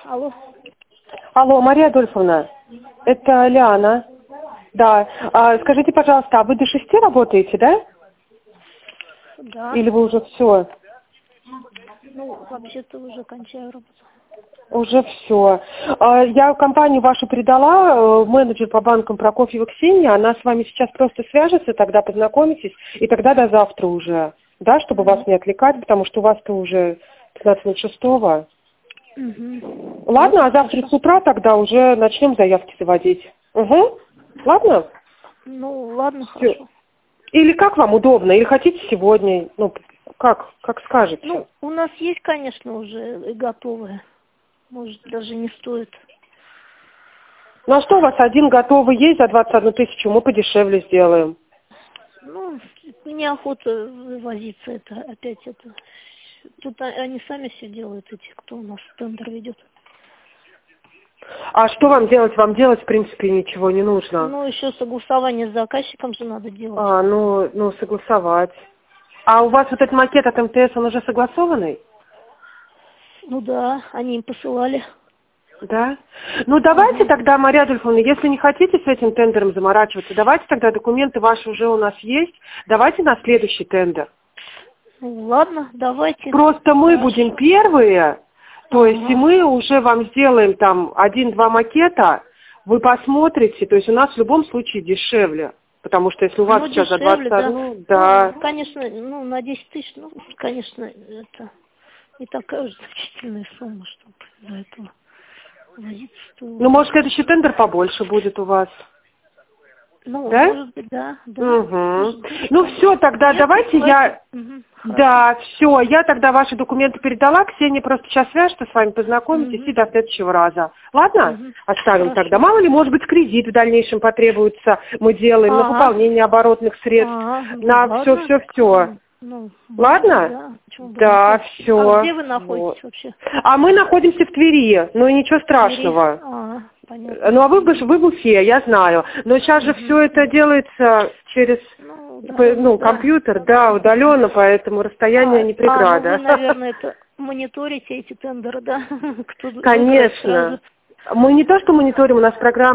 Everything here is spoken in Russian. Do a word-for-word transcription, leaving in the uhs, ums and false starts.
Алло. Алло, Мария Адольфовна, это Лиана. Да. А, скажите, пожалуйста, а вы до шести работаете, да? Да. Или вы уже все? Ну, вообще-то уже кончаю работу. Уже все. А, я компанию вашу передала, э, менеджер по банкам Прокофьева Ксения, она с вами сейчас просто свяжется, тогда познакомитесь, и тогда до завтра уже, да, чтобы Угу. вас не отвлекать, потому что у вас-то уже пятнадцать минут шестого. Угу. Ладно, Ну, а завтра хорошо. с утра тогда уже начнем заявки заводить. Угу. Ладно? Ну, ладно, Всё. хорошо. Или как вам удобно, или хотите сегодня, ну, как, как скажете. Ну, у нас есть, конечно, уже и готовые. Может, даже не стоит. Ну, а что у вас один готовый есть за двадцать одну тысячу, мы подешевле сделаем. Ну, неохота вывозиться, это опять это. Тут а- они сами все делают, эти, кто у нас тендер ведет. А что вам делать? Вам делать, в принципе, ничего не нужно. Ну, еще согласование с заказчиком же надо делать. А, ну, ну, согласовать. А у вас вот этот макет от эм тэ эс, он уже согласованный? Ну да, они им посылали. Да? Ну, давайте Угу. тогда, Мария Адольфовна, если не хотите с этим тендером заморачиваться, давайте тогда документы ваши уже у нас есть, давайте на следующий тендер. Ну, ладно, давайте. Просто мы Хорошо. будем первые, то Ага. есть и мы уже вам сделаем там один-два макета, вы посмотрите, то есть у нас в любом случае дешевле, потому что если у вас Ну, сейчас за дешевле, двадцать да. одну, да. Ну, конечно, ну, на десять тысяч, ну, конечно, это не такая уж значительная сумма, чтобы за это возиться стоило. Ну, может, следующий тендер побольше будет у вас, Ну, да? может быть, да, да. Угу. Может быть, Ну, конечно. все, тогда Нет, давайте ну, я... Угу, хорошо. Да, все, я тогда ваши документы передала, Ксения просто сейчас свяжется с вами, познакомитесь Угу. и до следующего раза. Ладно? Угу. Оставим Хорошо. тогда. Мало ли, может быть, кредит в дальнейшем потребуется, мы делаем на Ага. выполнение оборотных средств, Ага, ну, на ладно. все-все-все. Ну, может быть, Ладно? да. Почему бы Да, нет? все. А где вы находитесь вообще? А мы находимся в Твери, ну и ничего В Твери. страшного. А, понятно. Ну, а вы, в- вы в Уфе, я знаю. Но сейчас же Угу. все это делается через Ну, п- удаленно, ну, да. компьютер, да, удаленно, поэтому расстояние А, не а, ну вы, преграда. наверное, это мониторите эти тендеры, да? Кто выбрать сразу. Конечно. Мы не то, что мониторим, у нас программа